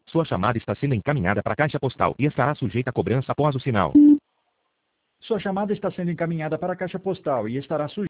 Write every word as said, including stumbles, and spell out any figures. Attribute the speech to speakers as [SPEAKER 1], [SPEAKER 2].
[SPEAKER 1] Sua chamada está sendo encaminhada para a caixa postal e estará sujeita a cobrança após o sinal.
[SPEAKER 2] Sua chamada está sendo encaminhada para a caixa postal e estará sujeita